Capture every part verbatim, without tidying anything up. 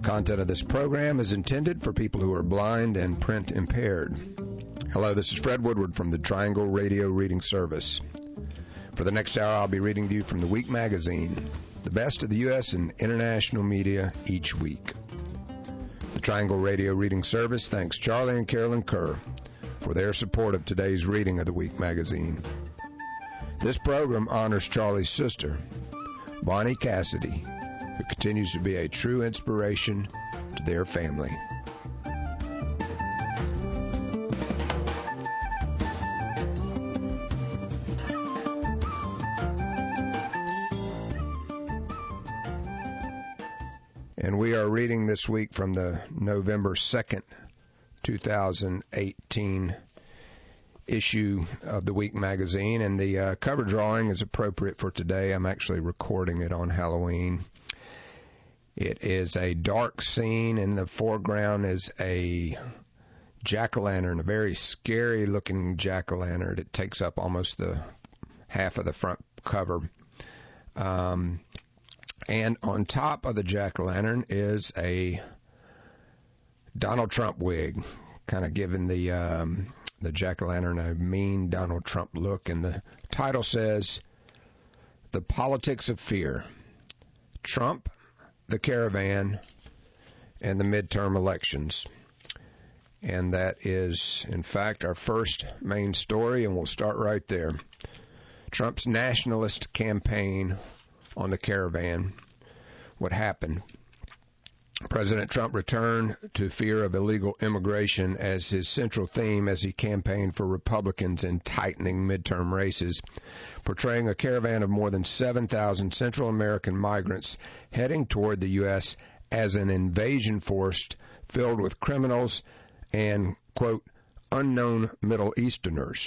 Content of this program is intended for people who are blind and print impaired. Hello, this is Fred Woodward from the Triangle Radio Reading Service. For the next hour, I'll be reading to you from the Week Magazine, the best of the U S and international media each week. The Triangle Radio Reading Service thanks Charlie and Carolyn Kerr for their support of today's reading of the Week Magazine. This program honors Charlie's sister, Bonnie Cassidy, who continues to be a true inspiration to their family. And we are reading this week from the November second, two thousand eighteen issue of the Week Magazine, and the uh, cover drawing is appropriate for today. I'm actually recording it on Halloween. It is a dark scene. In the foreground is a jack-o'-lantern, a very scary-looking jack-o'-lantern. It takes up almost the half of the front cover. Um, and on top of the jack-o'-lantern is a Donald Trump wig, kind of giving the um, the jack-o'-lantern a mean Donald Trump look. And the title says, "The Politics of Fear. Trump, the Caravan, and the Midterm Elections." And that is, in fact, our first main story, and we'll start right there. Trump's nationalist campaign on the Caravan. What happened? President Trump returned to fear of illegal immigration as his central theme as he campaigned for Republicans in tightening midterm races, portraying a caravan of more than seven thousand Central American migrants heading toward the U S as an invasion force filled with criminals and, quote, unknown Middle Easterners.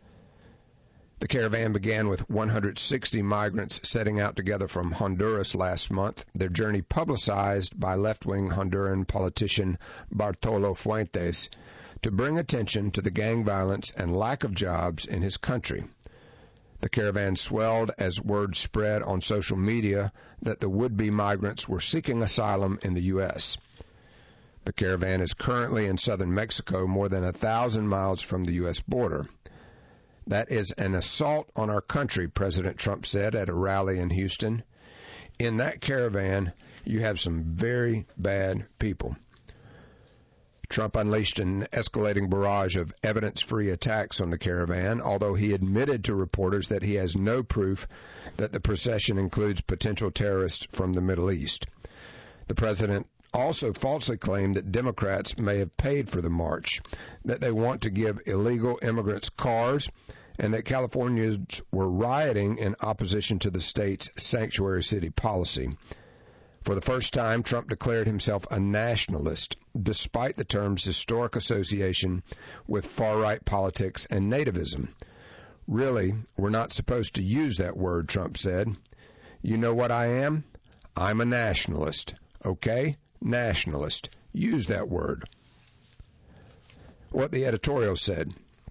The caravan began with one hundred sixty migrants setting out together from Honduras last month, their journey publicized by left-wing Honduran politician Bartolo Fuentes to bring attention to the gang violence and lack of jobs in his country. The caravan swelled as word spread on social media that the would-be migrants were seeking asylum in the U S. The caravan is currently in southern Mexico, more than a thousand miles from the U S border. That is an assault on our country, President Trump said at a rally in Houston. In that caravan, you have some very bad people. Trump unleashed an escalating barrage of evidence-free attacks on the caravan, although he admitted to reporters that he has no proof that the procession includes potential terrorists from the Middle East. The president also falsely claimed that Democrats may have paid for the march, that they want to give illegal immigrants cars, and that Californians were rioting in opposition to the state's sanctuary city policy. For the first time, Trump declared himself a nationalist, despite the term's historic association with far-right politics and nativism. Really, we're not supposed to use that word, Trump said. You know what I am? I'm a nationalist. Okay? Nationalist. Use that word. What the editorial said.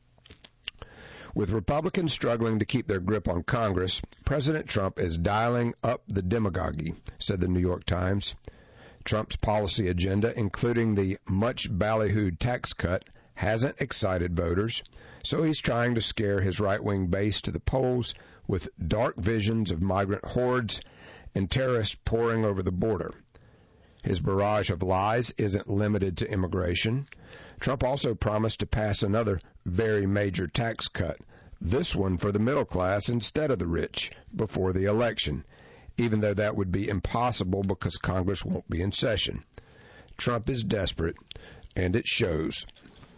With Republicans struggling to keep their grip on Congress, President Trump is dialing up the demagoguery, said the New York Times. Trump's policy agenda, including the much ballyhooed tax cut, hasn't excited voters, so he's trying to scare his right-wing base to the polls with dark visions of migrant hordes and terrorists pouring over the border. His barrage of lies isn't limited to immigration. Trump also promised to pass another very major tax cut, this one for the middle class instead of the rich, before the election, even though that would be impossible because Congress won't be in session. Trump is desperate, and it shows.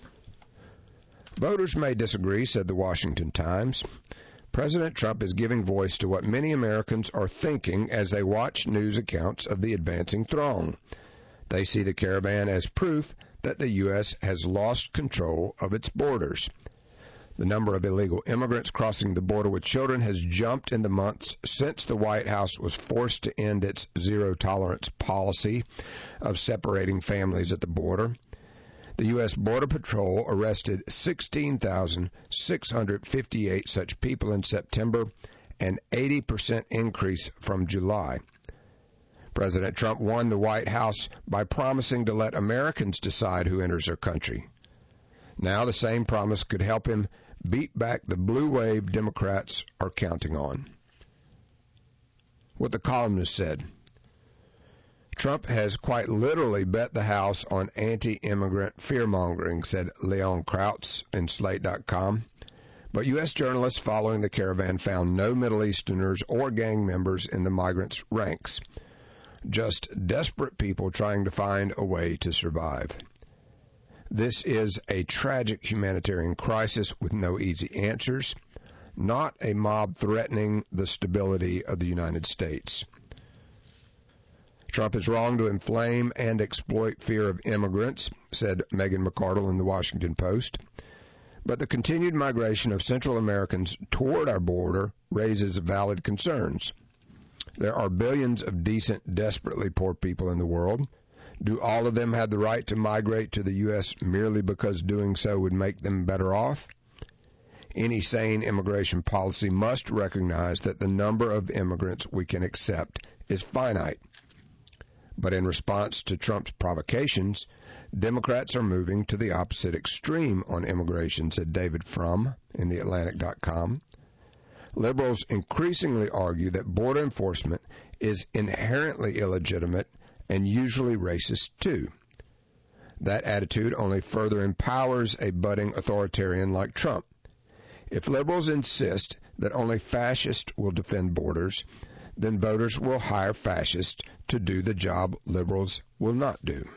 Voters may disagree, said the Washington Times. President Trump is giving voice to what many Americans are thinking as they watch news accounts of the advancing throng. They see the caravan as proof that the U S has lost control of its borders. The number of illegal immigrants crossing the border with children has jumped in the months since the White House was forced to end its zero-tolerance policy of separating families at the border. The U S. Border Patrol arrested sixteen thousand six hundred fifty-eight such people in September, an eighty percent increase from July. President Trump won the White House by promising to let Americans decide who enters their country. Now the same promise could help him beat back the blue wave Democrats are counting on. What the columnist said: Trump has quite literally bet the House on anti-immigrant fear-mongering, said Leon Krautz in Slate dot com. But U S journalists following the caravan found no Middle Easterners or gang members in the migrants' ranks, just desperate people trying to find a way to survive. This is a tragic humanitarian crisis with no easy answers, not a mob threatening the stability of the United States. Trump is wrong to inflame and exploit fear of immigrants, said Megan McArdle in the Washington Post. But the continued migration of Central Americans toward our border raises valid concerns. There are billions of decent, desperately poor people in the world. Do all of them have the right to migrate to the U S merely because doing so would make them better off? Any sane immigration policy must recognize that the number of immigrants we can accept is finite. But in response to Trump's provocations, Democrats are moving to the opposite extreme on immigration, said David Frum in the Atlantic dot com. Liberals increasingly argue that border enforcement is inherently illegitimate and usually racist too. That attitude only further empowers a budding authoritarian like Trump. If liberals insist that only fascists will defend borders, then voters will hire fascists to do the job liberals will not do.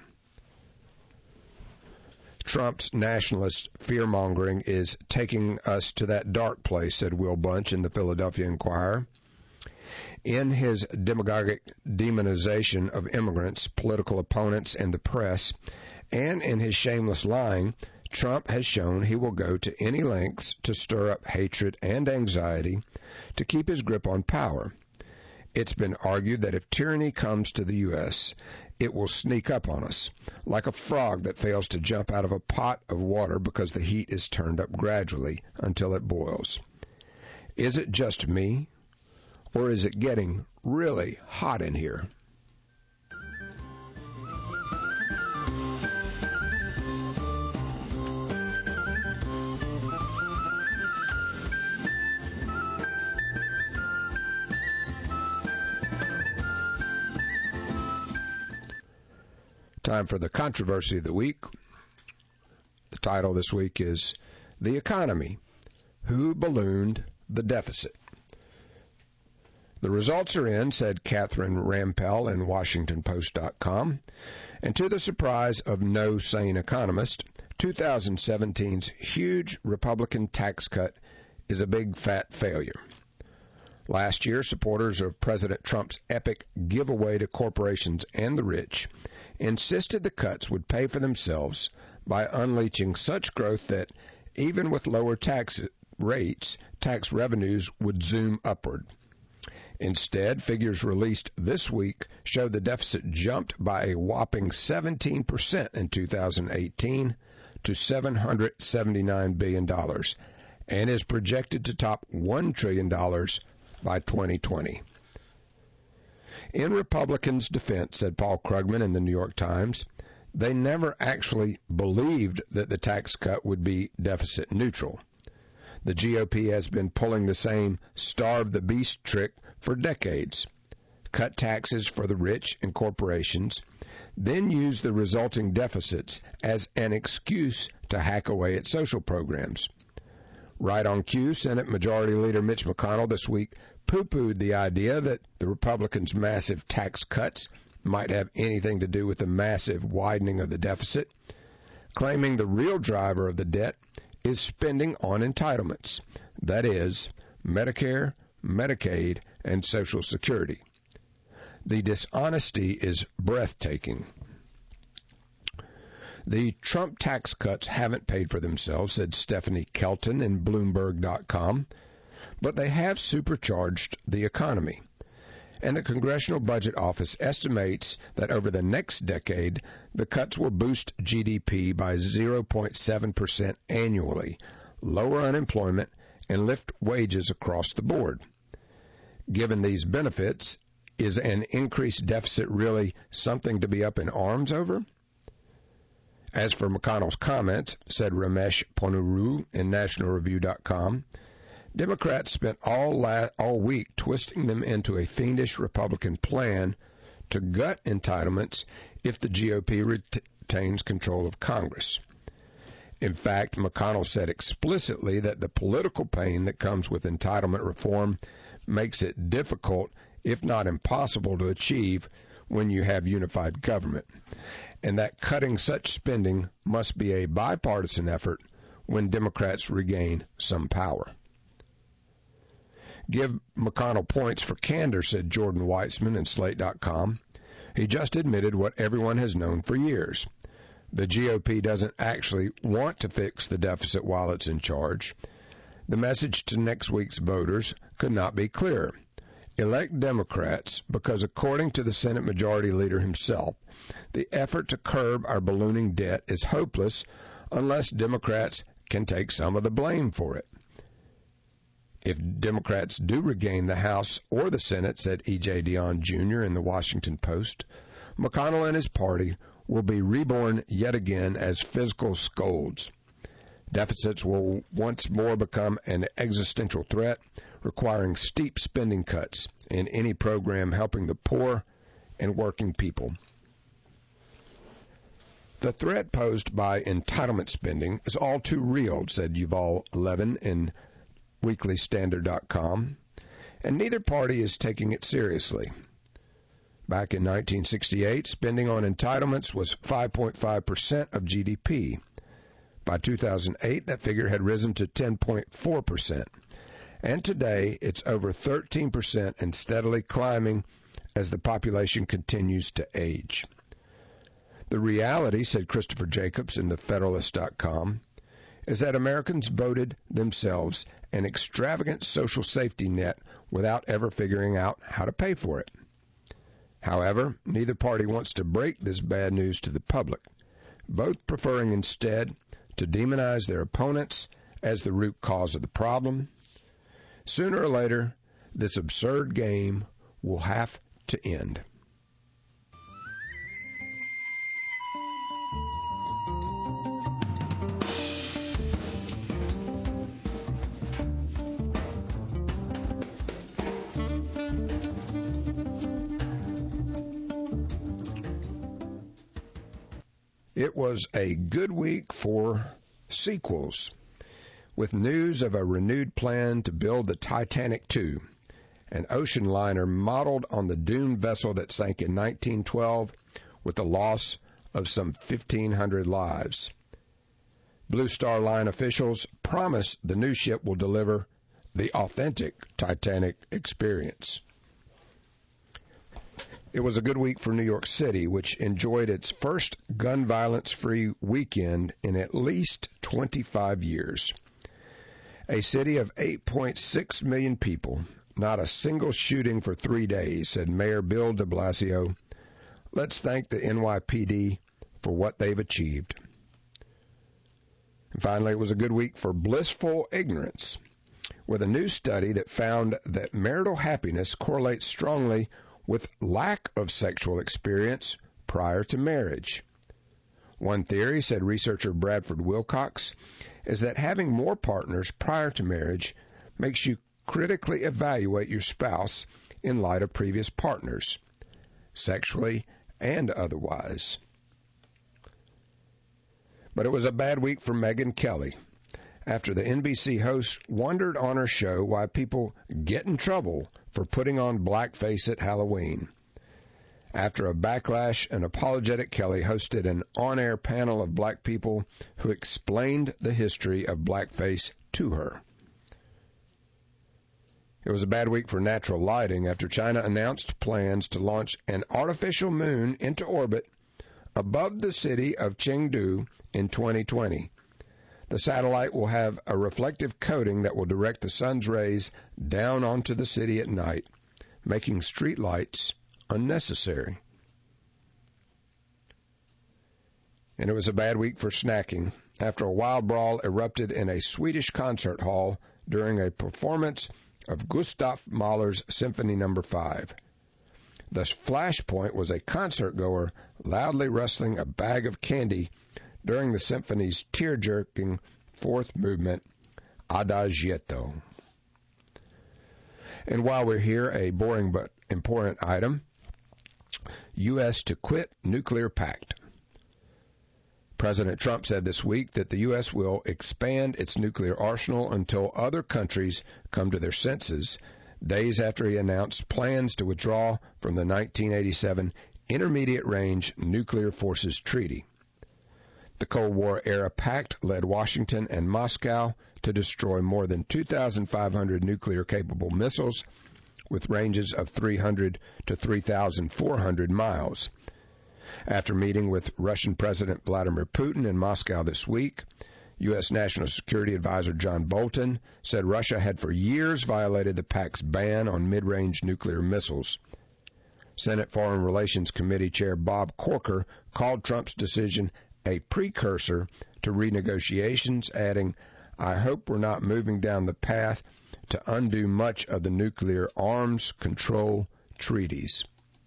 Trump's nationalist fear-mongering is taking us to that dark place, said Will Bunch in the Philadelphia Inquirer. In his demagogic demonization of immigrants, political opponents, and the press, and in his shameless lying, Trump has shown he will go to any lengths to stir up hatred and anxiety to keep his grip on power. It's been argued that if tyranny comes to the U S, it will sneak up on us, like a frog that fails to jump out of a pot of water because the heat is turned up gradually until it boils. Is it just me, or is it getting really hot in here? Time for the controversy of the week. The title this week is The Economy: Who Ballooned the Deficit? The results are in, said Catherine Rampell in Washington Post dot com, and to the surprise of no sane economist, twenty seventeen's huge Republican tax cut is a big fat failure. Last year, supporters of President Trump's epic giveaway to corporations and the rich insisted the cuts would pay for themselves by unleashing such growth that even with lower tax rates, tax revenues would zoom upward. Instead, figures released this week show the deficit jumped by a whopping seventeen percent in two thousand eighteen to seven hundred seventy-nine billion dollars and is projected to top one trillion dollars by twenty twenty. In Republicans' defense, said Paul Krugman in the New York Times, they never actually believed that the tax cut would be deficit neutral. The G O P has been pulling the same starve the beast trick for decades. Cut taxes for the rich and corporations, then use the resulting deficits as an excuse to hack away at social programs. Right on cue, Senate Majority Leader Mitch McConnell this week poo-pooed the idea that the Republicans' massive tax cuts might have anything to do with the massive widening of the deficit, claiming the real driver of the debt is spending on entitlements, that is, Medicare, Medicaid, and Social Security. The dishonesty is breathtaking. The Trump tax cuts haven't paid for themselves, said Stephanie Kelton in Bloomberg dot com, but they have supercharged the economy. And the Congressional Budget Office estimates that over the next decade, the cuts will boost G D P by zero point seven percent annually, lower unemployment, and lift wages across the board. Given these benefits, Is an increased deficit really something to be up in arms over? As for McConnell's comments, said Ramesh Ponnuru in National Review dot com, Democrats spent all la- all week twisting them into a fiendish Republican plan to gut entitlements if the G O P retains control of Congress. In fact, McConnell said explicitly that the political pain that comes with entitlement reform makes it difficult, if not impossible, to achieve when you have unified government, and that cutting such spending must be a bipartisan effort when Democrats regain some power. Give McConnell points for candor, said Jordan Weitzman in Slate dot com. He just admitted what everyone has known for years. The G O P doesn't actually want to fix the deficit while it's in charge. The message to next week's voters could not be clearer. Elect Democrats because, according to the Senate Majority Leader himself, the effort to curb our ballooning debt is hopeless unless Democrats can take some of the blame for it. If Democrats do regain the House or the Senate, said E J. Dionne Junior in the Washington Post, McConnell and his party will be reborn yet again as fiscal scolds. Deficits will once more become an existential threat, requiring steep spending cuts in any program helping the poor and working people. The threat posed by entitlement spending is all too real, said Yuval Levin in Weekly Standard dot com, and neither party is taking it seriously. Back in nineteen sixty-eight, spending on entitlements was five point five percent of G D P. By two thousand eight, that figure had risen to ten point four percent. And today, it's over thirteen percent and steadily climbing as the population continues to age. The reality, said Christopher Jacobs in the Federalist dot com, is that Americans voted themselves an extravagant social safety net without ever figuring out how to pay for it. However, neither party wants to break this bad news to the public, both preferring instead to demonize their opponents as the root cause of the problem. Sooner or later, this absurd game will have to end. It was a good week for sequels, with news of a renewed plan to build the Titanic two, an ocean liner modeled on the doomed vessel that sank in nineteen twelve with the loss of some fifteen hundred lives. Blue Star Line officials promise the new ship will deliver the authentic Titanic experience. It was a good week for New York City, which enjoyed its first gun violence-free weekend in at least twenty-five years. A city of eight point six million people, not a single shooting for three days, said Mayor Bill de Blasio. Let's thank the N Y P D for what they've achieved. And finally, it was a good week for blissful ignorance, with a new study that found that marital happiness correlates strongly with lack of sexual experience prior to marriage. One theory, said researcher Bradford Wilcox, is that having more partners prior to marriage makes you critically evaluate your spouse in light of previous partners, sexually and otherwise. But it was a bad week for Megyn Kelly after the N B C host wondered on her show why people get in trouble for putting on blackface at Halloween. After a backlash, an apologetic Kelly hosted an on-air panel of black people who explained the history of blackface to her. It was a bad week for natural lighting after China announced plans to launch an artificial moon into orbit above the city of Chengdu in twenty twenty. The satellite will have a reflective coating that will direct the sun's rays down onto the city at night, making street lights unnecessary. And it was a bad week for snacking after a wild brawl erupted in a Swedish concert hall during a performance of Gustav Mahler's Symphony Number five. The flashpoint was a concert-goer loudly rustling a bag of candy during the symphony's tear-jerking fourth movement, Adagietto. And while we're here, a boring but important item, U S to quit nuclear pact. President Trump said this week that the U S will expand its nuclear arsenal until other countries come to their senses, days after he announced plans to withdraw from the nineteen eighty-seven Intermediate Range Nuclear Forces Treaty. The Cold War-era pact led Washington and Moscow to destroy more than two thousand five hundred nuclear-capable missiles with ranges of three hundred to three thousand four hundred miles. After meeting with Russian President Vladimir Putin in Moscow this week, U S. National Security Advisor John Bolton said Russia had for years violated the pact's ban on mid-range nuclear missiles. Senate Foreign Relations Committee Chair Bob Corker called Trump's decision a precursor to renegotiations, adding, "I hope we're not moving down the path to undo much of the nuclear arms control treaties."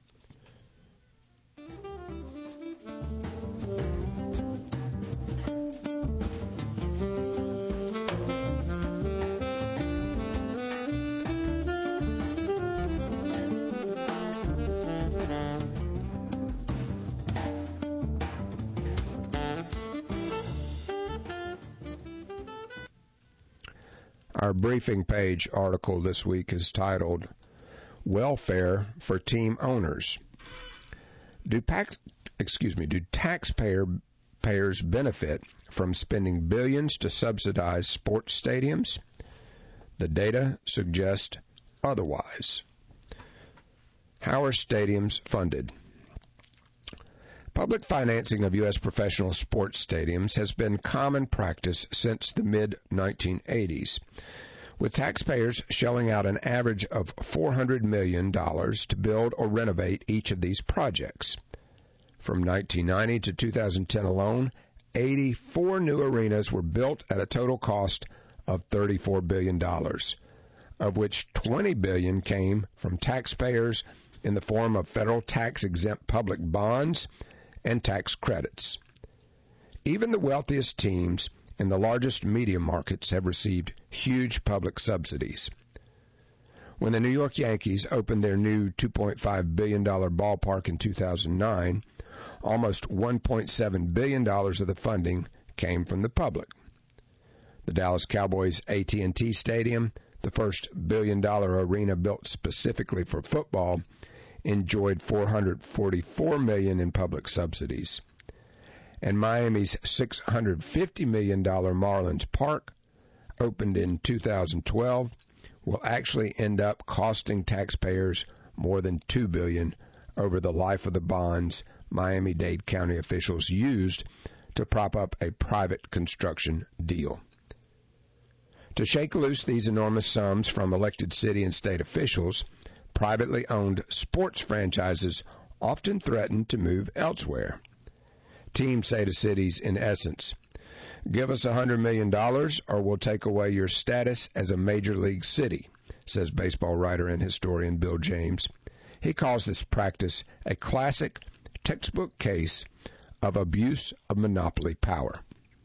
Our briefing page article this week is titled, Welfare for Team Owners. Do, pax, excuse me, do taxpayer payers benefit from spending billions to subsidize sports stadiums? The data suggest otherwise. How are stadiums funded? Public financing of U S professional sports stadiums has been common practice since the mid nineteen eighties, with taxpayers shelling out an average of four hundred million dollars to build or renovate each of these projects. From nineteen ninety to two thousand ten alone, eighty-four new arenas were built at a total cost of thirty-four billion dollars, of which twenty billion dollars came from taxpayers in the form of federal tax-exempt public bonds and tax credits. Even the wealthiest teams in the largest media markets have received huge public subsidies. When the New York Yankees opened their new two point five billion dollars ballpark in two thousand nine, almost one point seven billion dollars of the funding came from the public. The Dallas Cowboys' A T and T Stadium, the first billion-dollar arena built specifically for football, enjoyed four hundred forty-four million dollars in public subsidies. And Miami's six hundred fifty million dollars Marlins Park, opened in two thousand twelve, will actually end up costing taxpayers more than two billion dollars over the life of the bonds Miami-Dade County officials used to prop up a private construction deal. To shake loose these enormous sums from elected city and state officials, privately owned sports franchises often threaten to move elsewhere. Teams say to cities, in essence, "Give us one hundred million dollars or we'll take away your status as a major league city," says baseball writer and historian Bill James. He calls this practice a classic textbook case of abuse of monopoly power.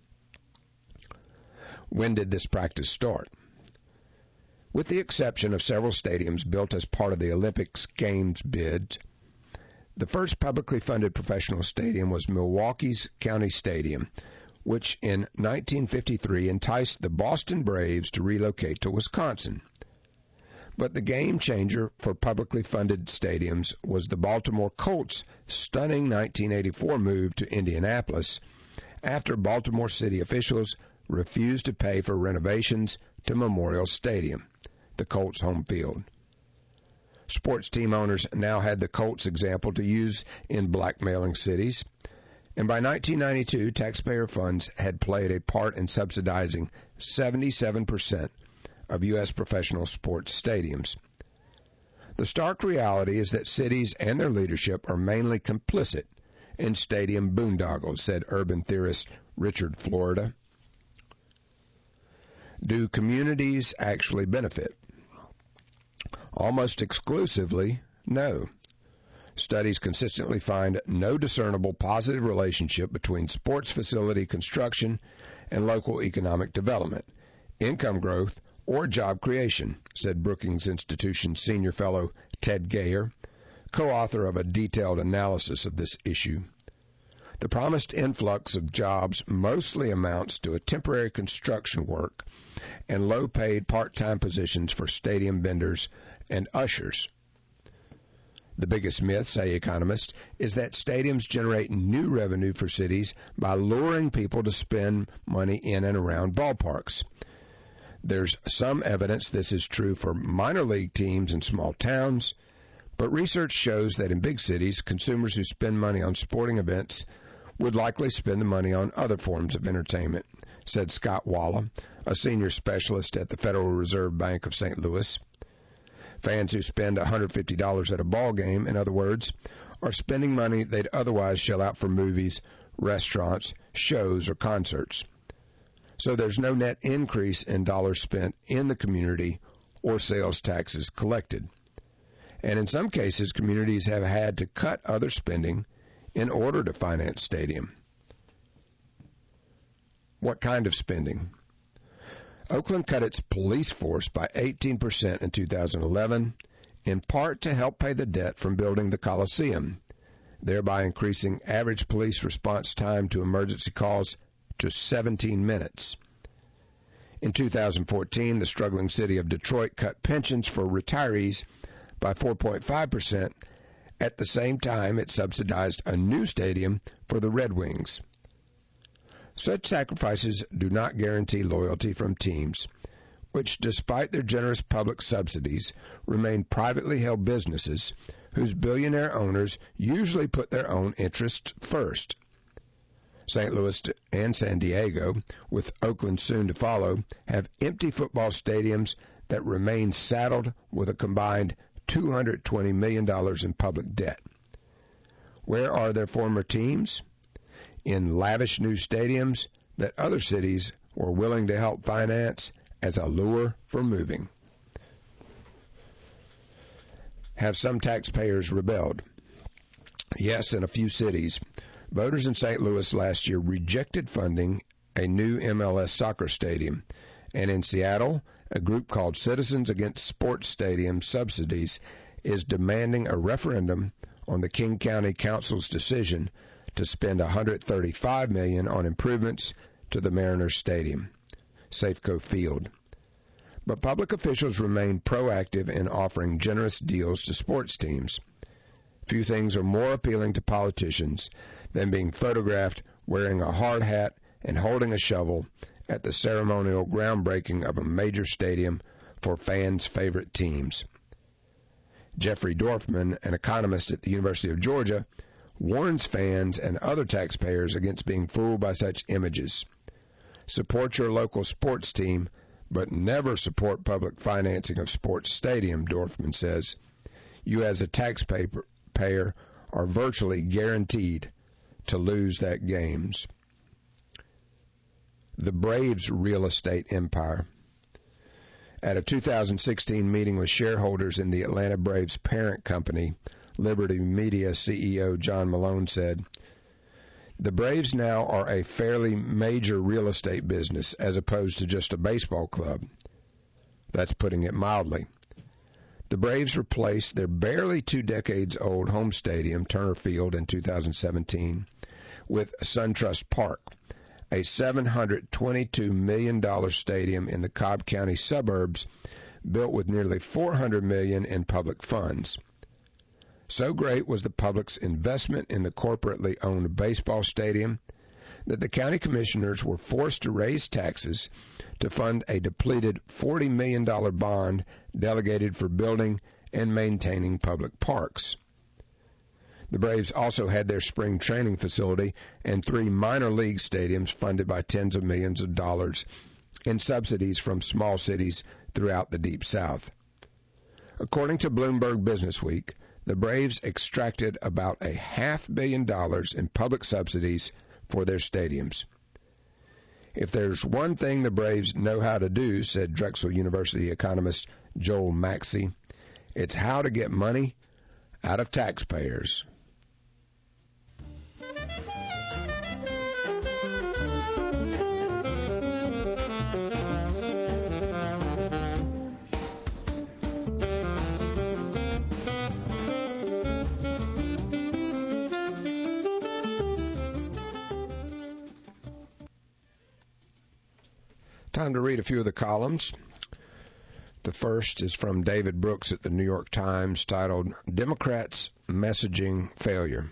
When did this practice start? With the exception of several stadiums built as part of the Olympics Games bid, the first publicly funded professional stadium was Milwaukee's County Stadium, which in nineteen fifty-three enticed the Boston Braves to relocate to Wisconsin. But the game changer for publicly funded stadiums was the Baltimore Colts' stunning nineteen eighty-four move to Indianapolis after Baltimore city officials refused to pay for renovations to Memorial Stadium, the Colts' home field. Sports team owners now had the Colts example to use in blackmailing cities, and by nineteen ninety-two, taxpayer funds had played a part in subsidizing seventy-seven percent of U S professional sports stadiums. The stark reality is that cities and their leadership are mainly complicit in stadium boondoggles, said urban theorist Richard Florida. Do communities actually benefit? Almost exclusively, no. Studies consistently find no discernible positive relationship between sports facility construction and local economic development, income growth, or job creation, said Brookings Institution senior fellow Ted Gayer, co-author of a detailed analysis of this issue. The promised influx of jobs mostly amounts to a temporary construction work and low-paid part-time positions for stadium vendors and ushers. The biggest myth, say economists, is that stadiums generate new revenue for cities by luring people to spend money in and around ballparks. There's some evidence this is true for minor league teams in small towns, but research shows that in big cities, consumers who spend money on sporting events would likely spend the money on other forms of entertainment, said Scott Walla, a senior specialist at the Federal Reserve Bank of Saint Louis. Fans who spend one hundred fifty dollars at a ball game, in other words, are spending money they'd otherwise shell out for movies, restaurants, shows, or concerts. So there's no net increase in dollars spent in the community or sales taxes collected. And in some cases, communities have had to cut other spending in order to finance stadium. What kind of spending? Oakland cut its police force by eighteen percent in two thousand eleven, in part to help pay the debt from building the Coliseum, thereby increasing average police response time to emergency calls to seventeen minutes. In two thousand fourteen, the struggling city of Detroit cut pensions for retirees by four point five percent. At the same time, it subsidized a new stadium for the Red Wings. Such sacrifices do not guarantee loyalty from teams, which, despite their generous public subsidies, remain privately held businesses whose billionaire owners usually put their own interests first. Saint Louis and San Diego, with Oakland soon to follow, have empty football stadiums that remain saddled with a combined two hundred twenty million dollars in public debt. Where are their former teams? In lavish new stadiums that other cities were willing to help finance as a lure for moving. Have some taxpayers rebelled? Yes, in a few cities. Voters in Saint Louis last year rejected funding a new M L S soccer stadium, and in Seattle, a group called Citizens Against Sports Stadium Subsidies is demanding a referendum on the King County Council's decision to spend one hundred thirty-five million dollars on improvements to the Mariners Stadium, Safeco Field. But public officials remain proactive in offering generous deals to sports teams. Few things are more appealing to politicians than being photographed wearing a hard hat and holding a shovel at the ceremonial groundbreaking of a major stadium for fans' favorite teams. Jeffrey Dorfman, an economist at the University of Georgia, warns fans and other taxpayers against being fooled by such images. Support your local sports team, but never support public financing of sports stadium, Dorfman says. You as a taxpayer are virtually guaranteed to lose that games. The Braves' real estate empire. At a two thousand sixteen meeting with shareholders in the Atlanta Braves parent company, Liberty Media C E O John Malone said, "The Braves now are a fairly major real estate business as opposed to just a baseball club. That's putting it mildly. The Braves replaced their barely two decades old home stadium, Turner Field, in two thousand seventeen with SunTrust Park, a seven hundred twenty-two million dollars stadium in the Cobb County suburbs built with nearly four hundred million dollars in public funds. So great was the public's investment in the corporately owned baseball stadium that the county commissioners were forced to raise taxes to fund a depleted forty million dollars bond delegated for building and maintaining public parks. The Braves also had their spring training facility and three minor league stadiums funded by tens of millions of dollars in subsidies from small cities throughout the Deep South. According to Bloomberg Businessweek, the Braves extracted about a half billion dollars in public subsidies for their stadiums. If there's one thing the Braves know how to do, said Drexel University economist Joel Maxey, it's how to get money out of taxpayers. Time to read a few of the columns. The first is from David Brooks at the New York Times, titled, Democrats' Messaging Failure.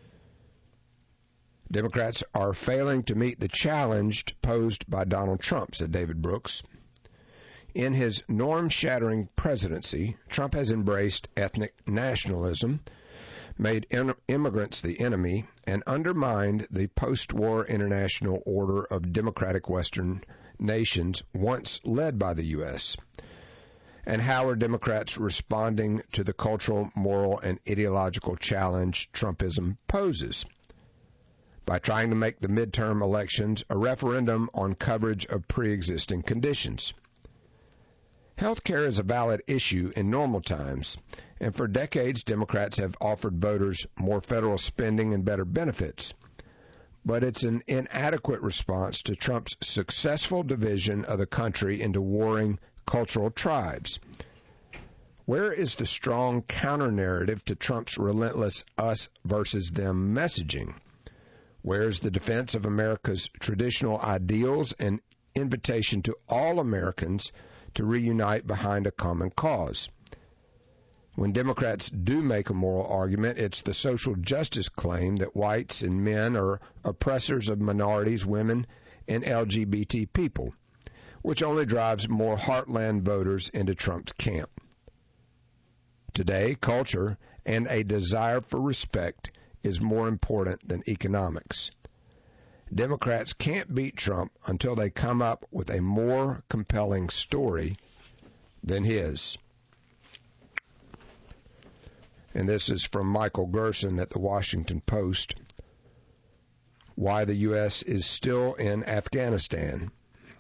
Democrats are failing to meet the challenge posed by Donald Trump, said David Brooks. In his norm-shattering presidency, Trump has embraced ethnic nationalism, made in- immigrants the enemy, and undermined the post-war international order of democratic Western nations once led by the U S And how are Democrats responding to the cultural, moral, and ideological challenge Trumpism poses? By trying to make the midterm elections a referendum on coverage of pre-existing conditions. Health care is a valid issue in normal times, and for decades Democrats have offered voters more federal spending and better benefits. But it's an inadequate response to Trump's successful division of the country into warring cultural tribes. Where is the strong counter-narrative to Trump's relentless us versus them messaging? Where is the defense of America's traditional ideals and invitation to all Americans to reunite behind a common cause? When Democrats do make a moral argument, it's the social justice claim that whites and men are oppressors of minorities, women, and L G B T people, which only drives more heartland voters into Trump's camp. Today, culture and a desire for respect is more important than economics. Democrats can't beat Trump until they come up with a more compelling story than his. And this is from Michael Gerson at the Washington Post. Why the U S is still in Afghanistan.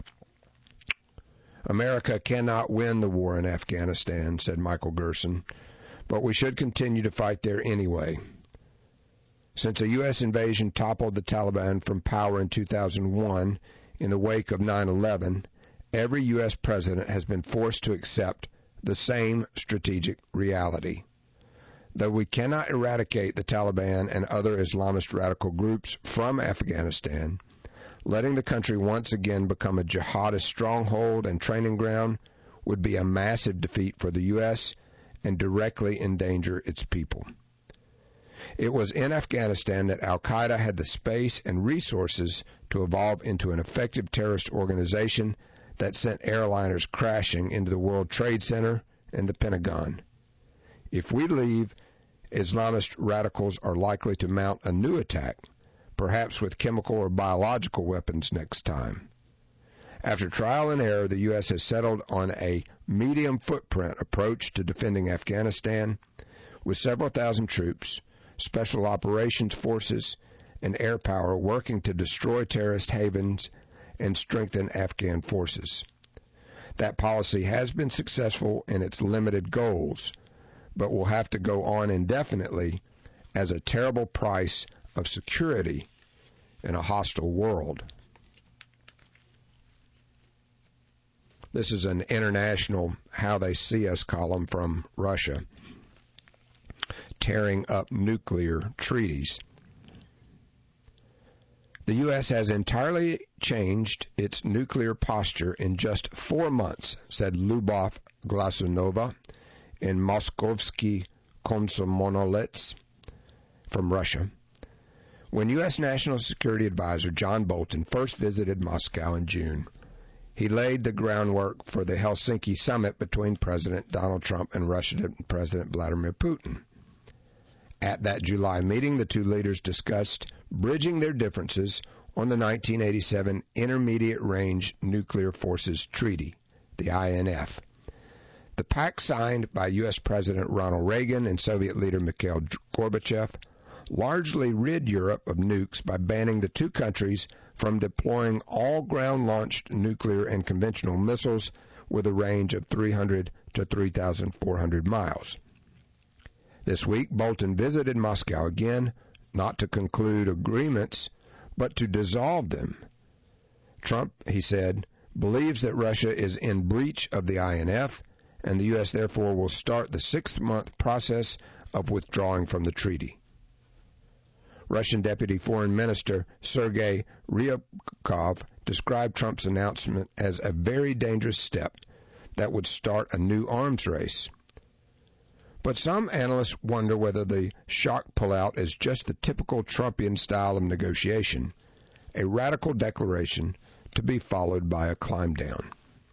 America cannot win the war in Afghanistan, said Michael Gerson, but we should continue to fight there anyway. Since a U S invasion toppled the Taliban from power in two thousand one in the wake of nine eleven, every U S president has been forced to accept the same strategic reality. Though we cannot eradicate the Taliban and other Islamist radical groups from Afghanistan, letting the country once again become a jihadist stronghold and training ground would be a massive defeat for the U S and directly endanger its people. It was in Afghanistan that al-Qaeda had the space and resources to evolve into an effective terrorist organization that sent airliners crashing into the World Trade Center and the Pentagon. If we leave, Islamist radicals are likely to mount a new attack, perhaps with chemical or biological weapons next time. After trial and error, the U S has settled on a medium footprint approach to defending Afghanistan with several thousand troops, special operations forces, and air power working to destroy terrorist havens and strengthen Afghan forces. That policy has been successful in its limited goals, but will have to go on indefinitely as a terrible price of security in a hostile world. This is an international How They See Us column from Russia, tearing up nuclear treaties. The U S has entirely changed its nuclear posture in just four months, said Lyubov Glasunova in Moskovsky Komsomolets from Russia. When U S. National Security Advisor John Bolton first visited Moscow in June, he laid the groundwork for the Helsinki summit between President Donald Trump and Russian President Vladimir Putin. At that July meeting, the two leaders discussed bridging their differences on the nineteen eighty-seven Intermediate Range Nuclear Forces Treaty, the I N F. The pact signed by U S. President Ronald Reagan and Soviet leader Mikhail Gorbachev largely rid Europe of nukes by banning the two countries from deploying all ground-launched nuclear and conventional missiles with a range of three hundred to three thousand four hundred miles. This week, Bolton visited Moscow again, not to conclude agreements, but to dissolve them. Trump, he said, believes that Russia is in breach of the I N F, and the U S therefore will start the six-month process of withdrawing from the treaty. Russian Deputy Foreign Minister Sergei Ryabkov described Trump's announcement as a very dangerous step that would start a new arms race. But some analysts wonder whether the shock pullout is just the typical Trumpian style of negotiation, a radical declaration to be followed by a climb down.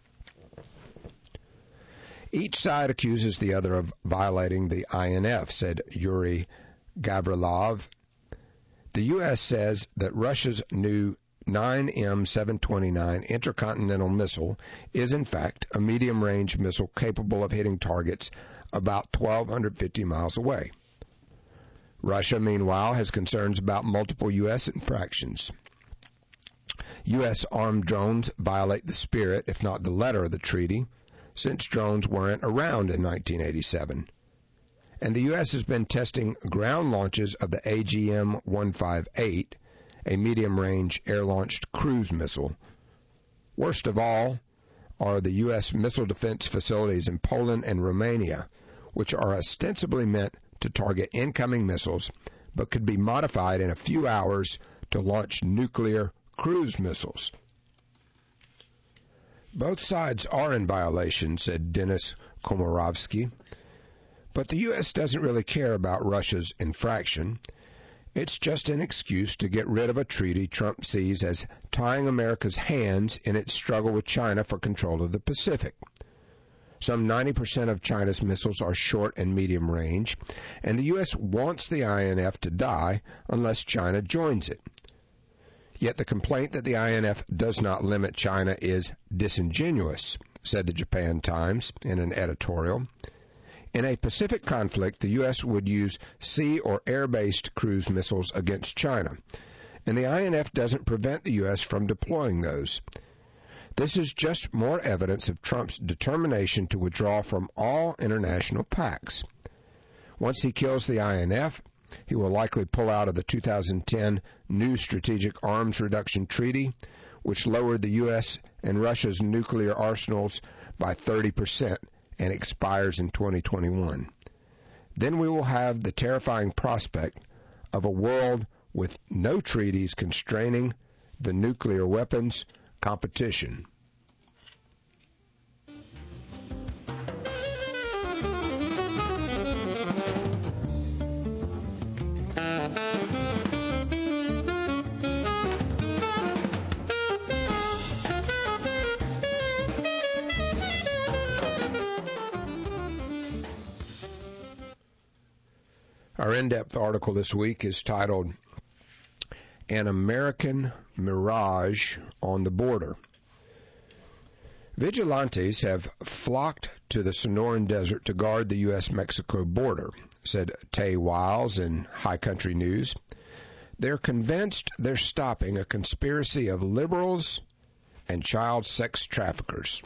Each side accuses the other of violating the I N F, said Yuri Gavrilov. The U S says that Russia's new nine M seven twenty-nine intercontinental missile is in fact a medium-range missile capable of hitting targets about twelve fifty miles away. Russia, meanwhile, has concerns about multiple U S infractions. U S armed drones violate the spirit, if not the letter, of the treaty, since drones weren't around in nineteen eighty-seven. And the U S has been testing ground launches of the A G M one fifty-eight, a medium-range air-launched cruise missile. Worst of all are the U S missile defense facilities in Poland and Romania, which are ostensibly meant to target incoming missiles, but could be modified in a few hours to launch nuclear cruise missiles. Both sides are in violation, said Denis Komarovsky, but the U S doesn't really care about Russia's infraction. It's just an excuse to get rid of a treaty Trump sees as tying America's hands in its struggle with China for control of the Pacific. Some ninety percent of China's missiles are short and medium range, and the U S wants the I N F to die unless China joins it. Yet the complaint that the I N F does not limit China is disingenuous, said the Japan Times in an editorial. In a Pacific conflict, the U S would use sea- or air-based cruise missiles against China, and the I N F doesn't prevent the U S from deploying those. This is just more evidence of Trump's determination to withdraw from all international pacts. Once he kills the I N F, he will likely pull out of the two thousand ten New Strategic Arms Reduction Treaty, which lowered the U S and Russia's nuclear arsenals by thirty percent and expires in twenty twenty-one. Then we will have the terrifying prospect of a world with no treaties constraining the nuclear weapons competition. Our in-depth article this week is titled, An American Mirage on the Border. Vigilantes have flocked to the Sonoran Desert to guard the U S Mexico border, said Tay Wiles in High Country News. They're convinced they're stopping a conspiracy of liberals and child sex traffickers.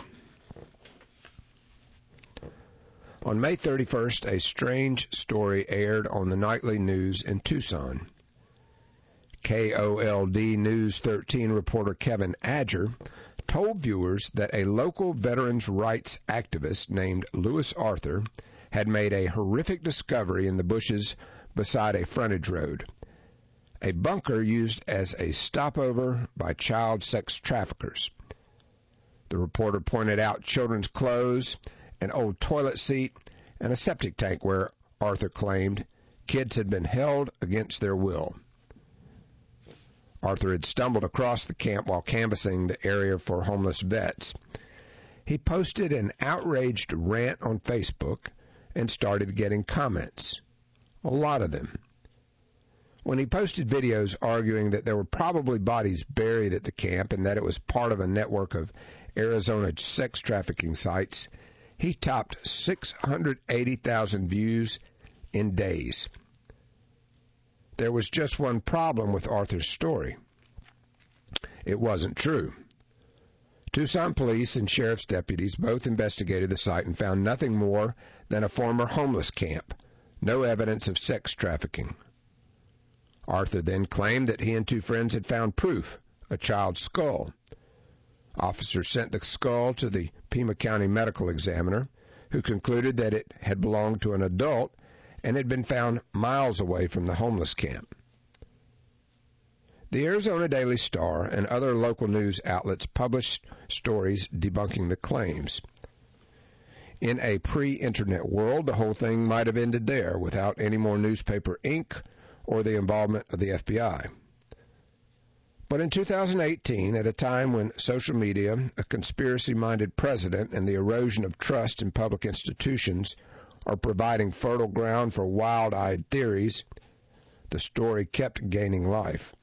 On May thirty-first, a strange story aired on the nightly news in Tucson. K O L D News thirteen reporter Kevin Adger told viewers that a local veterans' rights activist named Louis Arthur had made a horrific discovery in the bushes beside a frontage road, a bunker used as a stopover by child sex traffickers. The reporter pointed out children's clothes, an old toilet seat, and a septic tank where, Arthur claimed, kids had been held against their will. Arthur had stumbled across the camp while canvassing the area for homeless vets. He posted an outraged rant on Facebook and started getting comments, a lot of them. When he posted videos arguing that there were probably bodies buried at the camp and that it was part of a network of Arizona sex trafficking sites, he topped six hundred eighty thousand views in days. There was just one problem with Arthur's story. It wasn't true. Tucson police and sheriff's deputies both investigated the site and found nothing more than a former homeless camp, no evidence of sex trafficking. Arthur then claimed that he and two friends had found proof, a child's skull. Officers sent the skull to the Pima County medical examiner, who concluded that it had belonged to an adult and had been found miles away from the homeless camp. The Arizona Daily Star and other local news outlets published stories debunking the claims. In a pre-internet world, the whole thing might have ended there without any more newspaper ink or the involvement of the F B I. But in two thousand eighteen, at a time when social media, a conspiracy-minded president, and the erosion of trust in public institutions are providing fertile ground for wild-eyed theories, the story kept gaining life.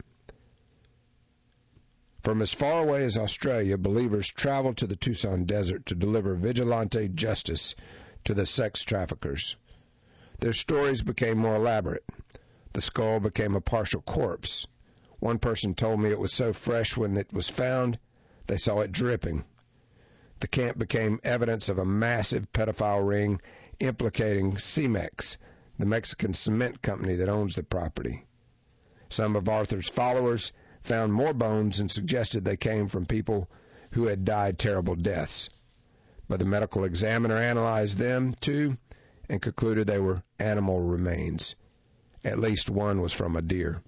From as far away as Australia, believers traveled to the Tucson desert to deliver vigilante justice to the sex traffickers. Their stories became more elaborate. The skull became a partial corpse. One person told me it was so fresh when it was found, they saw it dripping. The camp became evidence of a massive pedophile ring implicating Cemex, the Mexican cement company that owns the property. Some of Arthur's followers found more bones and suggested they came from people who had died terrible deaths. But the medical examiner analyzed them, too, and concluded they were animal remains. At least one was from a deer.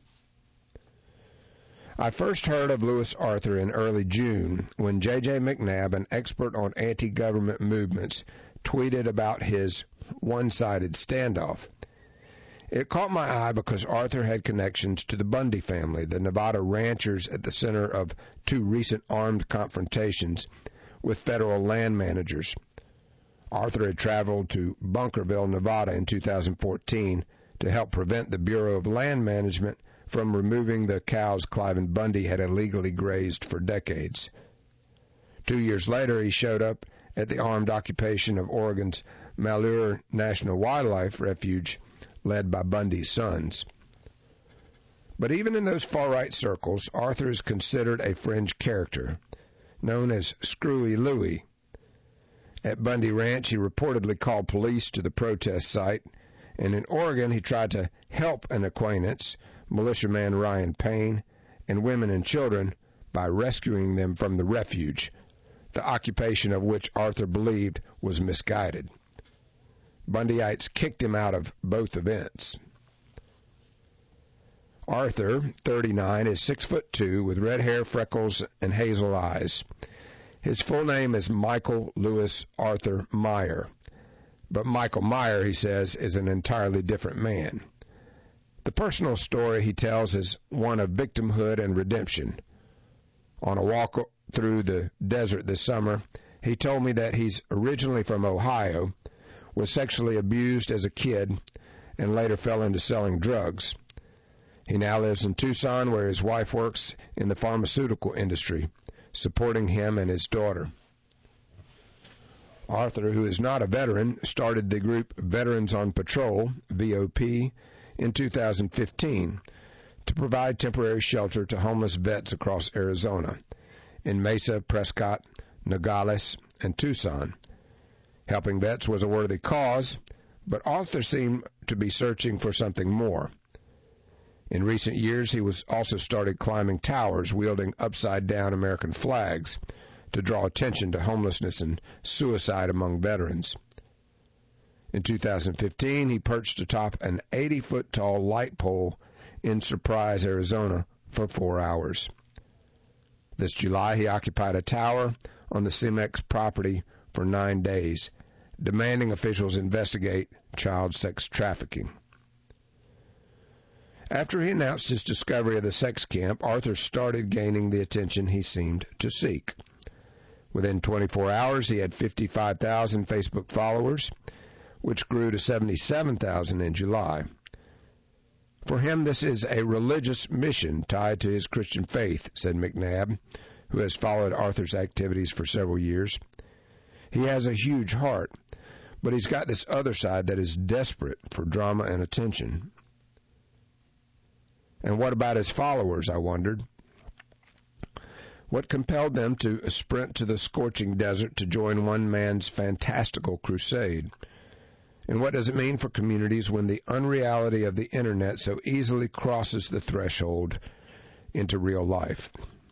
I first heard of Louis Arthur in early June when J J McNabb, an expert on anti-government movements, tweeted about his one-sided standoff. It caught my eye because Arthur had connections to the Bundy family, the Nevada ranchers at the center of two recent armed confrontations with federal land managers. Arthur had traveled to Bunkerville, Nevada in two thousand fourteen to help prevent the Bureau of Land Management from removing the cows Cliven Bundy had illegally grazed for decades. Two years later, he showed up at the armed occupation of Oregon's Malheur National Wildlife Refuge, led by Bundy's sons. But even in those far-right circles, Arthur is considered a fringe character, known as Screwy Louie. At Bundy Ranch, he reportedly called police to the protest site, and in Oregon, he tried to help an acquaintance, militiaman Ryan Payne, and women and children by rescuing them from the refuge, the occupation of which Arthur believed was misguided. Bundyites kicked him out of both events. Arthur, thirty-nine, is six foot two with red hair, freckles, and hazel eyes. His full name is Michael Louis Arthur Meyer. But Michael Meyer, he says, is an entirely different man. The personal story he tells is one of victimhood and redemption. On a walk through the desert this summer, he told me that he's originally from Ohio, was sexually abused as a kid, and later fell into selling drugs. He now lives in Tucson, where his wife works in the pharmaceutical industry, supporting him and his daughter. Arthur, who is not a veteran, started the group Veterans on Patrol, V O P, in two thousand fifteen to provide temporary shelter to homeless vets across Arizona, in Mesa, Prescott, Nogales, and Tucson. Helping vets was a worthy cause, but Arthur seemed to be searching for something more. In recent years, he was also started climbing towers wielding upside-down American flags to draw attention to homelessness and suicide among veterans. In two thousand fifteen, he perched atop an eighty-foot-tall light pole in Surprise, Arizona, for four hours. This July, he occupied a tower on the Cemex property for nine days, demanding officials investigate child sex trafficking. After he announced his discovery of the sex camp, Arthur started gaining the attention he seemed to seek. Within twenty-four hours, he had fifty-five thousand Facebook followers, which grew to seventy-seven thousand in July. For him, this is a religious mission tied to his Christian faith, said McNabb, who has followed Arthur's activities for several years. He has a huge heart, but he's got this other side that is desperate for drama and attention. And what about his followers, I wondered? What compelled them to sprint to the scorching desert to join one man's fantastical crusade? And what does it mean for communities when the unreality of the internet so easily crosses the threshold into real life?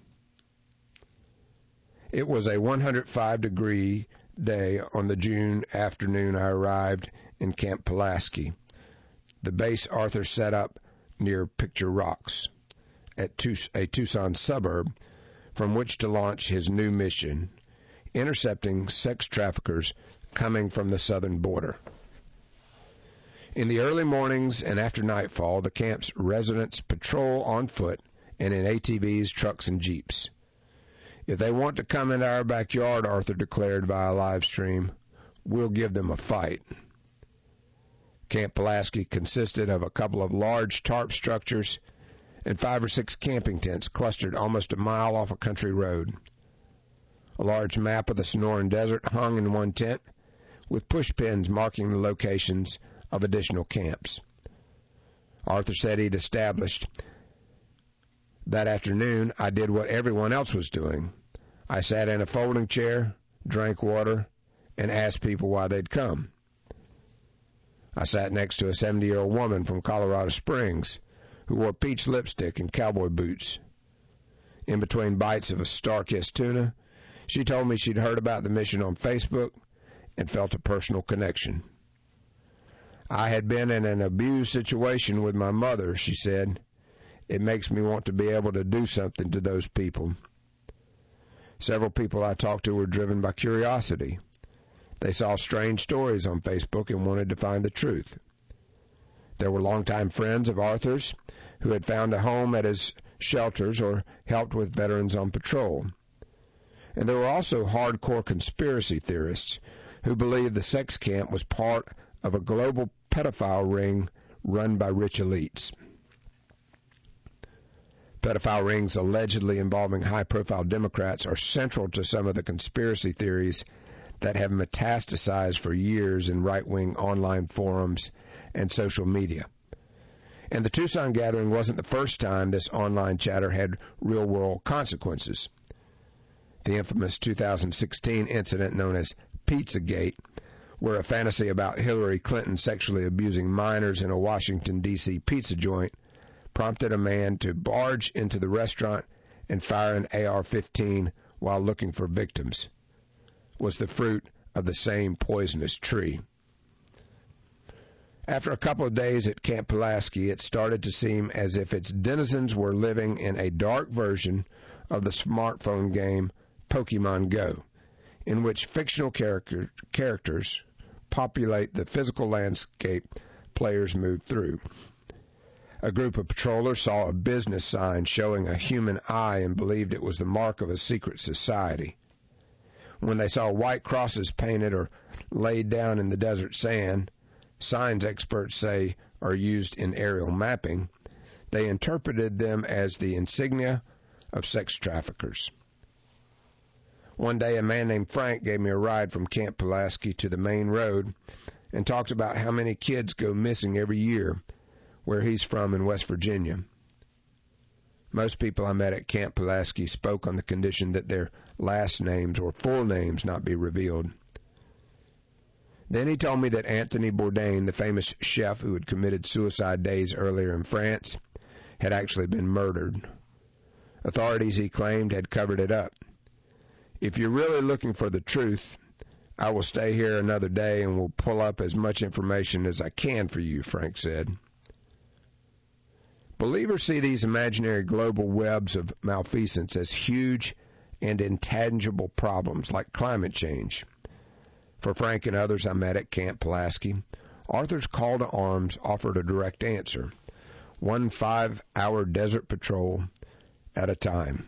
It was a one hundred five degree day on the June afternoon I arrived in Camp Pulaski, the base Arthur set up near Picture Rocks, at Tuc- a Tucson suburb from which to launch his new mission, intercepting sex traffickers coming from the southern border. In the early mornings and after nightfall, the camp's residents patrol on foot and in A T Vs, trucks, and Jeeps. If they want to come into our backyard, Arthur declared via live stream, we'll give them a fight. Camp Pulaski consisted of a couple of large tarp structures and five or six camping tents clustered almost a mile off a country road. A large map of the Sonoran Desert hung in one tent, with push pins marking the locations of additional camps. Arthur said he'd established. That afternoon, I did what everyone else was doing. I sat in a folding chair, drank water, and asked people why they'd come. I sat next to a seventy-year-old woman from Colorado Springs who wore peach lipstick and cowboy boots. In between bites of a star-kissed tuna, she told me she'd heard about the mission on Facebook and felt a personal connection. I had been in an abused situation with my mother, she said. It makes me want to be able to do something to those people. Several people I talked to were driven by curiosity. They saw strange stories on Facebook and wanted to find the truth. There were longtime friends of Arthur's who had found a home at his shelters or helped with veterans on patrol. And there were also hardcore conspiracy theorists who believed the sex camp was part of a global pedophile ring run by rich elites. Pedophile rings allegedly involving high-profile Democrats are central to some of the conspiracy theories that have metastasized for years in right-wing online forums and social media. And the Tucson gathering wasn't the first time this online chatter had real-world consequences. The infamous two thousand sixteen incident known as Pizzagate, where a fantasy about Hillary Clinton sexually abusing minors in a Washington, D C pizza joint prompted a man to barge into the restaurant and fire an A R fifteen while looking for victims, was the fruit of the same poisonous tree. After a couple of days at Camp Pulaski, it started to seem as if its denizens were living in a dark version of the smartphone game Pokemon Go, in which fictional character, characters populate the physical landscape players move through. A group of patrollers saw a business sign showing a human eye and believed it was the mark of a secret society. When they saw white crosses painted or laid down in the desert sand, signs experts say are used in aerial mapping, they interpreted them as the insignia of sex traffickers. One day, a man named Frank gave me a ride from Camp Pulaski to the main road and talked about how many kids go missing every year where he's from in West Virginia. Most people I met at Camp Pulaski spoke on the condition that their last names or full names not be revealed. Then he told me that Anthony Bourdain, the famous chef who had committed suicide days earlier in France, had actually been murdered. Authorities, he claimed, had covered it up. If you're really looking for the truth, I will stay here another day and will pull up as much information as I can for you, Frank said. Believers see these imaginary global webs of malfeasance as huge and intangible problems like climate change. For Frank and others I met at Camp Pulaski, Arthur's call to arms offered a direct answer, one five-hour desert patrol at a time.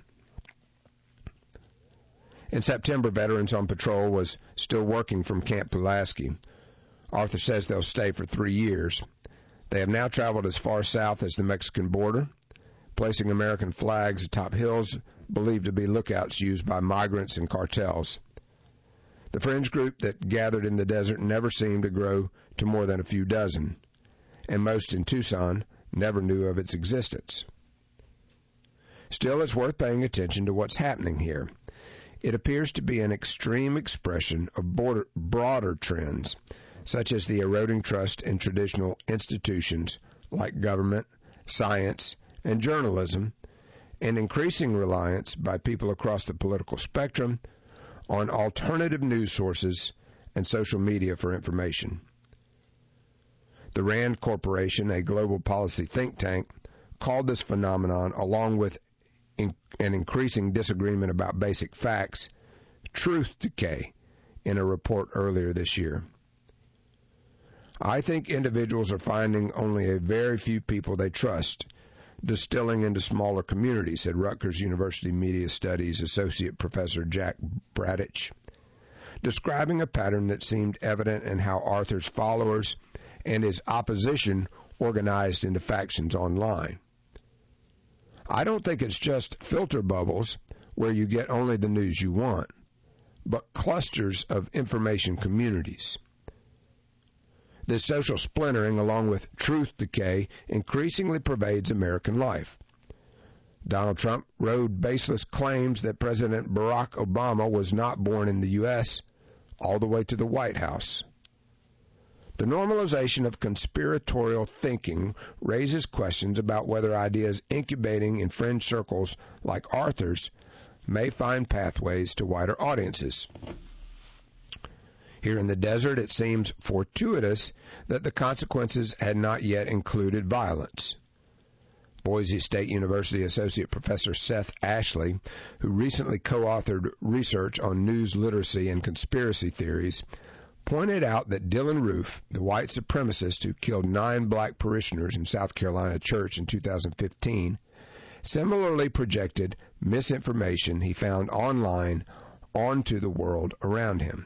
In September, Veterans on Patrol was still working from Camp Pulaski. Arthur says they'll stay for three years. They have now traveled as far south as the Mexican border, placing American flags atop hills believed to be lookouts used by migrants and cartels. The fringe group that gathered in the desert never seemed to grow to more than a few dozen, and most in Tucson never knew of its existence. Still, it's worth paying attention to what's happening here. It appears to be an extreme expression of border, broader trends such as the eroding trust in traditional institutions like government, science, and journalism, and increasing reliance by people across the political spectrum on alternative news sources and social media for information. The RAND Corporation, a global policy think tank, called this phenomenon, along with in, an increasing disagreement about basic facts, truth decay, in a report earlier this year. I think individuals are finding only a very few people they trust, distilling into smaller communities, said Rutgers University Media Studies Associate Professor Jack Bradich, describing a pattern that seemed evident in how Arthur's followers and his opposition organized into factions online. I don't think it's just filter bubbles where you get only the news you want, but clusters of information communities. This social splintering, along with truth decay, increasingly pervades American life. Donald Trump rode baseless claims that President Barack Obama was not born in the U S all the way to the White House. The normalization of conspiratorial thinking raises questions about whether ideas incubating in fringe circles like Arthur's may find pathways to wider audiences. Here in the desert, it seems fortuitous that the consequences had not yet included violence. Boise State University Associate Professor Seth Ashley, who recently co-authored research on news literacy and conspiracy theories, pointed out that Dylan Roof, the white supremacist who killed nine black parishioners in South Carolina church in two thousand fifteen, similarly projected misinformation he found online onto the world around him.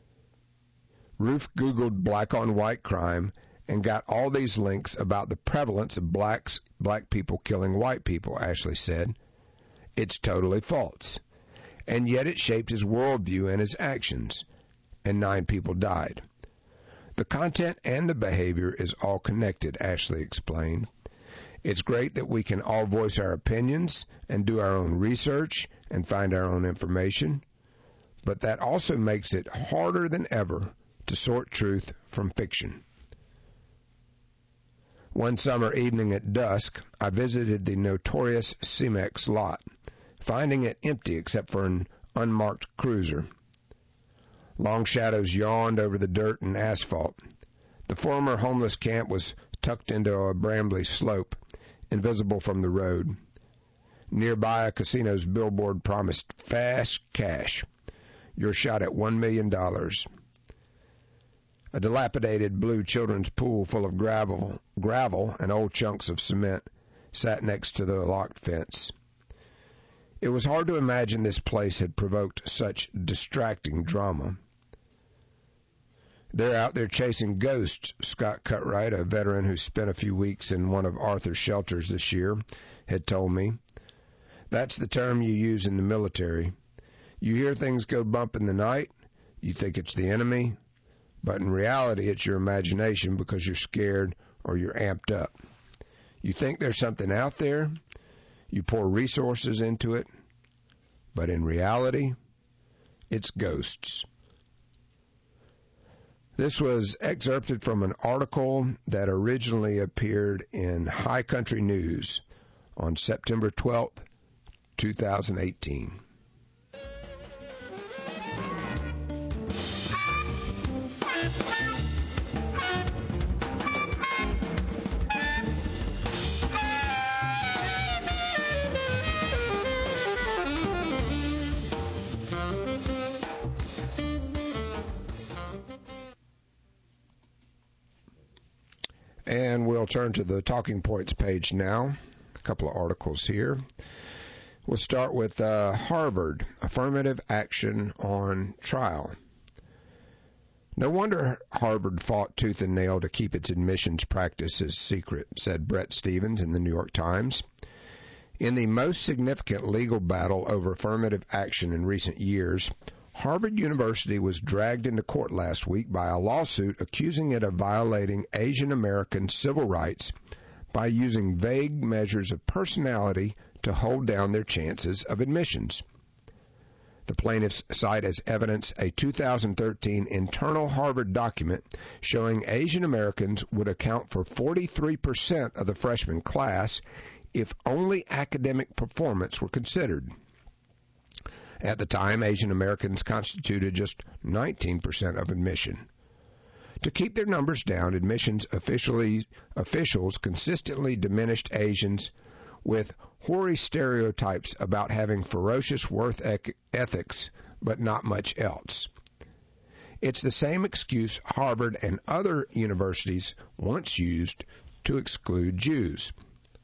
Roof Googled black-on-white crime and got all these links about the prevalence of blacks, black people killing white people, Ashley said. It's totally false. And yet it shaped his worldview and his actions, and nine people died. The content and the behavior is all connected, Ashley explained. It's great that we can all voice our opinions and do our own research and find our own information, but that also makes it harder than ever to sort truth from fiction. One summer evening at dusk, I visited the notorious Cemex lot, finding it empty except for an unmarked cruiser. Long shadows yawned over the dirt and asphalt. The former homeless camp was tucked into a brambly slope, invisible from the road. Nearby, a casino's billboard promised fast cash. You're shot at one million dollars. A dilapidated blue children's pool full of gravel, gravel and old chunks of cement sat next to the locked fence. It was hard to imagine this place had provoked such distracting drama. They're out there chasing ghosts, Scott Cutright, a veteran who spent a few weeks in one of Arthur's shelters this year, had told me. That's the term you use in the military. You hear things go bump in the night, you think it's the enemy, but in reality it's your imagination because you're scared or you're amped up. You think there's something out there, you pour resources into it, but in reality, it's ghosts. This was excerpted from an article that originally appeared in High Country News on September twelfth, two thousand eighteen. And we'll turn to the Talking Points page now. A couple of articles here. We'll start with uh, Harvard, affirmative action on trial. No wonder Harvard fought tooth and nail to keep its admissions practices secret, said Brett Stevens in the New York Times. In the most significant legal battle over affirmative action in recent years, Harvard University was dragged into court last week by a lawsuit accusing it of violating Asian American civil rights by using vague measures of personality to hold down their chances of admissions. The plaintiffs cite as evidence a two thousand thirteen internal Harvard document showing Asian Americans would account for forty-three percent of the freshman class if only academic performance were considered. At the time, Asian Americans constituted just nineteen percent of admission. To keep their numbers down, admissions officially, officials consistently diminished Asians with hoary stereotypes about having ferocious work ethics, but not much else. It's the same excuse Harvard and other universities once used to exclude Jews.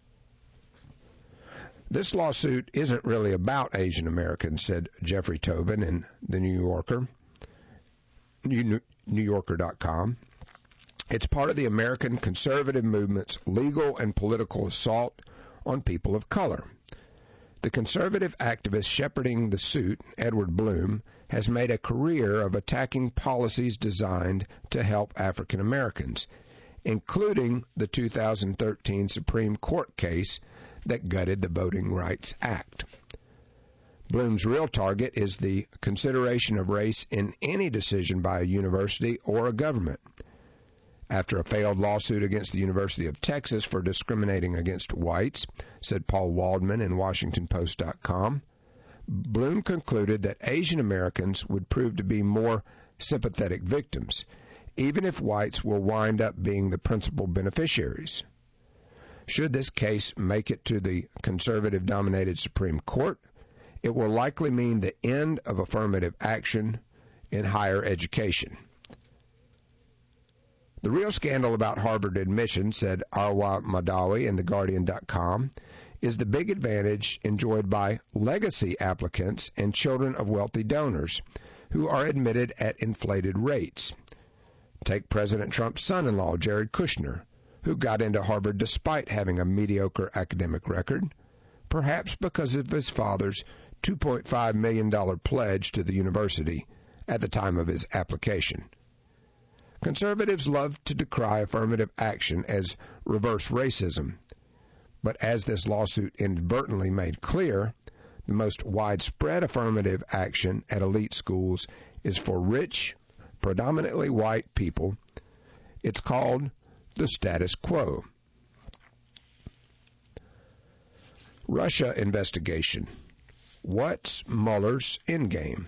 This lawsuit isn't really about Asian Americans, said Jeffrey Tobin in The New Yorker, New Yorker dot com. It's part of the American conservative movement's legal and political assault on people of color. The conservative activist shepherding the suit, Edward Blum, has made a career of attacking policies designed to help African Americans, including the two thousand thirteen Supreme Court case that gutted the Voting Rights Act. Blum's real target is the consideration of race in any decision by a university or a government. After a failed lawsuit against the University of Texas for discriminating against whites, said Paul Waldman in Washington Post dot com, Blum concluded that Asian Americans would prove to be more sympathetic victims, even if whites will wind up being the principal beneficiaries. Should this case make it to the conservative-dominated Supreme Court, it will likely mean the end of affirmative action in higher education. The real scandal about Harvard admission, said Arwa Madawi in The Guardian dot com, is the big advantage enjoyed by legacy applicants and children of wealthy donors who are admitted at inflated rates. Take President Trump's son-in-law, Jared Kushner, who got into Harvard despite having a mediocre academic record, perhaps because of his father's two point five million dollars pledge to the university at the time of his application. Conservatives love to decry affirmative action as reverse racism, but as this lawsuit inadvertently made clear, the most widespread affirmative action at elite schools is for rich, predominantly white people. It's called the status quo. Russia investigation. What's Mueller's endgame?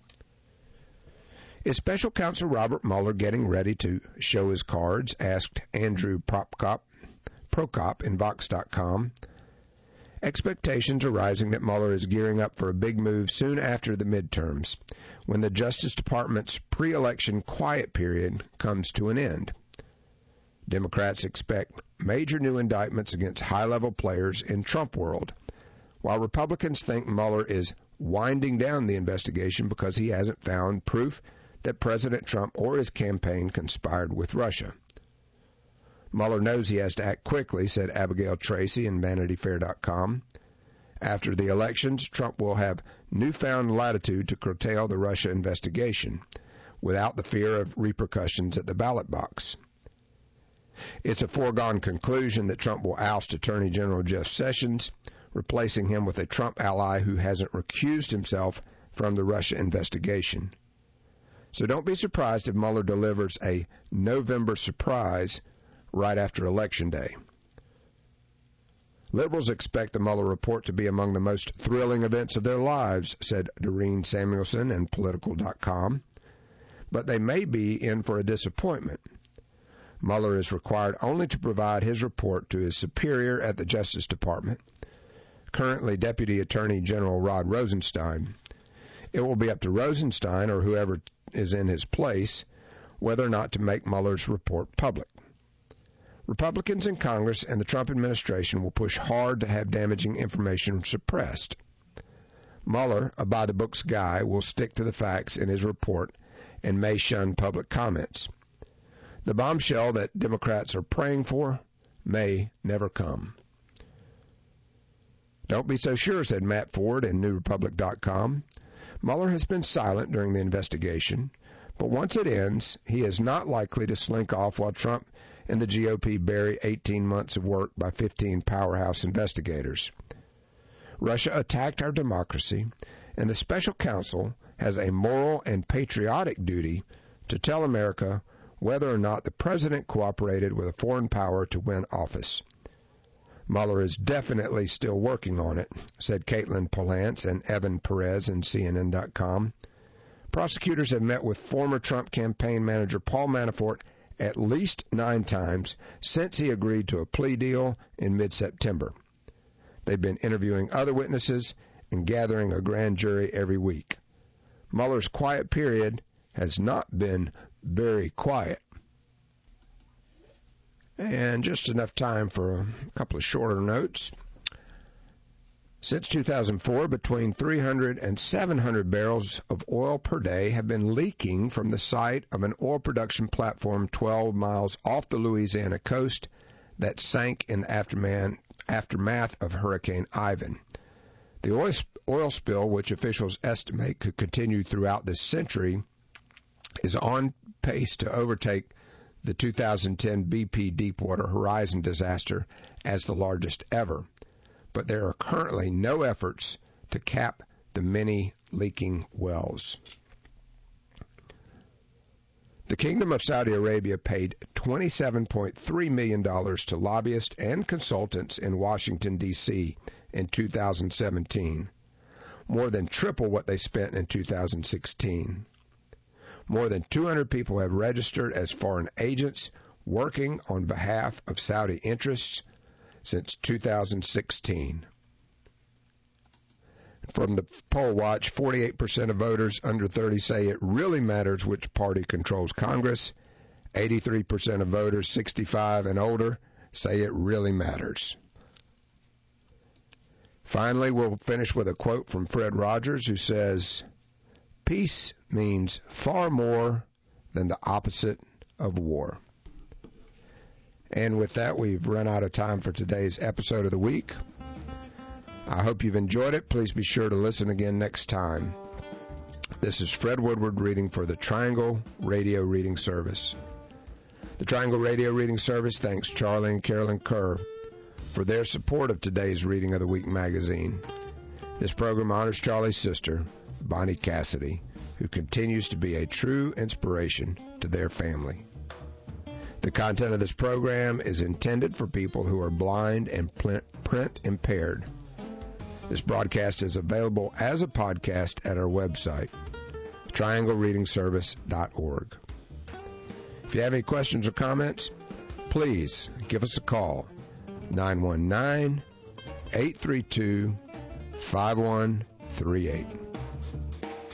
Is Special Counsel Robert Mueller getting ready to show his cards? Asked Andrew Prokop, Prokop in Vox dot com. Expectations are rising that Mueller is gearing up for a big move soon after the midterms, when the Justice Department's pre-election quiet period comes to an end. Democrats expect major new indictments against high-level players in Trump world, while Republicans think Mueller is winding down the investigation because he hasn't found proof that President Trump or his campaign conspired with Russia. Mueller knows he has to act quickly, said Abigail Tracy in Vanity Fair dot com. After the elections, Trump will have newfound latitude to curtail the Russia investigation without the fear of repercussions at the ballot box. It's a foregone conclusion that Trump will oust Attorney General Jeff Sessions, replacing him with a Trump ally who hasn't recused himself from the Russia investigation. So don't be surprised if Mueller delivers a November surprise right after Election Day. Liberals expect the Mueller report to be among the most thrilling events of their lives, said Doreen Samuelson in Political dot com. But they may be in for a disappointment. Mueller is required only to provide his report to his superior at the Justice Department, currently Deputy Attorney General Rod Rosenstein. It will be up to Rosenstein or whoever is in his place whether or not to make Mueller's report public. Republicans in Congress and the Trump administration will push hard to have damaging information suppressed. Mueller, a by-the-books guy, will stick to the facts in his report and may shun public comments. The bombshell that Democrats are praying for may never come. Don't be so sure, said Matt Ford in New Republic dot com. Mueller has been silent during the investigation, but once it ends, he is not likely to slink off while Trump and the G O P bury eighteen months of work by fifteen powerhouse investigators. Russia attacked our democracy, and the special counsel has a moral and patriotic duty to tell America whether or not the president cooperated with a foreign power to win office. Mueller is definitely still working on it, said Caitlin Polantz and Evan Perez in C N N dot com. Prosecutors have met with former Trump campaign manager Paul Manafort at least nine times since he agreed to a plea deal in mid-September. They've been interviewing other witnesses and gathering a grand jury every week. Mueller's quiet period has not been very quiet. And just enough time for a couple of shorter notes. Since two thousand four, between three hundred and seven hundred barrels of oil per day have been leaking from the site of an oil production platform twelve miles off the Louisiana coast that sank in the aftermath, aftermath of Hurricane Ivan. The oil, oil spill, which officials estimate could continue throughout this century, is on pace to overtake the two thousand ten B P Deepwater Horizon disaster as the largest ever. But there are currently no efforts to cap the many leaking wells. The Kingdom of Saudi Arabia paid twenty-seven point three million dollars to lobbyists and consultants in Washington, D C in two thousand seventeen, more than triple what they spent in two thousand sixteen. More than two hundred people have registered as foreign agents working on behalf of Saudi interests since two thousand sixteen. From the poll watch, forty-eight percent of voters under thirty say it really matters which party controls Congress. eighty-three percent of voters sixty-five and older say it really matters. Finally, we'll finish with a quote from Fred Rogers, who says, "Peace means far more than the opposite of war." And with that, we've run out of time for today's episode of the week. I hope you've enjoyed it. Please be sure to listen again next time. This is Fred Woodward reading for the Triangle Radio Reading Service. The Triangle Radio Reading Service thanks Charlie and Carolyn Kerr for their support of today's Reading of the Week magazine. This program honors Charlie's sister, Bonnie Cassidy, who continues to be a true inspiration to their family. The content of this program is intended for people who are blind and print impaired. This broadcast is available as a podcast at our website, triangle reading service dot org. If you have any questions or comments, please give us a call, nine one nine, eight three two, five one three eight.